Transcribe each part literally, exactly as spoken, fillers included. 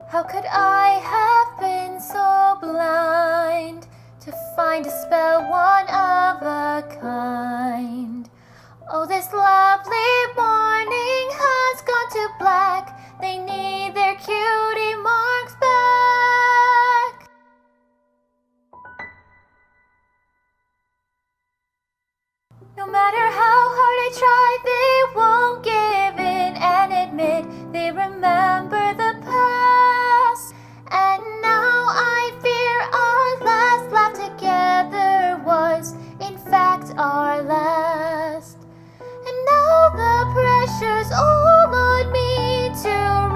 How could I have been so blind to find a spell one of a kind? Oh, this lovely morning has gone to black. They need their cutie marks back. No matter how hard I try, they won't give in and admit they remember the past. And now I fear our last laugh together was, in fact, our last. And now the pressure's all on me to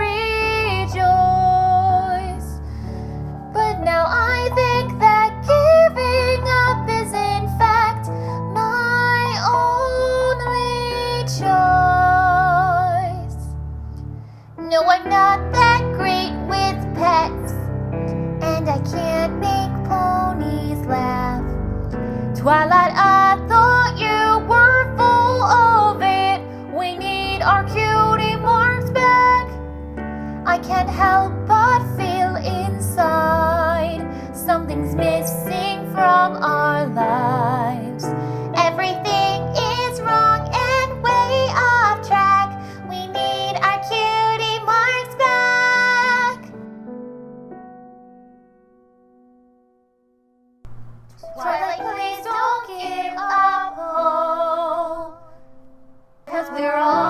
rejoice. But now I think that giving up is in fact my only choice. No, I'm not that great with pets, and I can't make ponies laugh. Twilight, I thought you were full of it. We need our cutie marks back. I can't help but feel inside something's missing from our lives. Everything is wrong and way off track. We need our cutie marks back. Twilight, please don't give up hope, 'cause we're all